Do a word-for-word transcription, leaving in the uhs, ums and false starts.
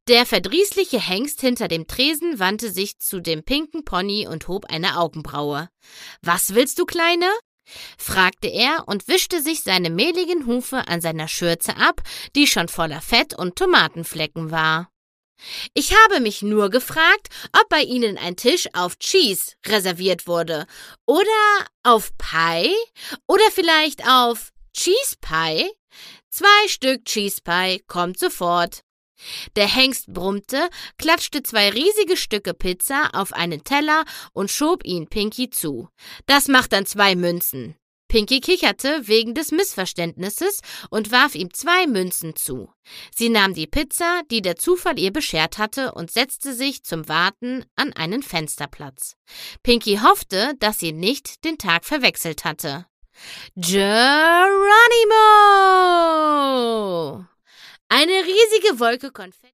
Der verdrießliche Hengst hinter dem Tresen wandte sich zu dem pinken Pony und hob eine Augenbraue. »Was willst du, Kleine?« fragte er und wischte sich seine mehligen Hufe an seiner Schürze ab, die schon voller Fett und Tomatenflecken war. »Ich habe mich nur gefragt, ob bei Ihnen ein Tisch auf Cheese reserviert wurde. Oder auf Pie? Oder vielleicht auf Cheese Pie? Zwei Stück Cheese Pie, kommt sofort.« Der Hengst brummte, klatschte zwei riesige Stücke Pizza auf einen Teller und schob ihn Pinky zu. »Das macht dann zwei Münzen.« Pinky kicherte wegen des Missverständnisses und warf ihm zwei Münzen zu. Sie nahm die Pizza, die der Zufall ihr beschert hatte, und setzte sich zum Warten an einen Fensterplatz. Pinky hoffte, dass sie nicht den Tag verwechselt hatte. Geronimo! Eine riesige Wolke Konfetti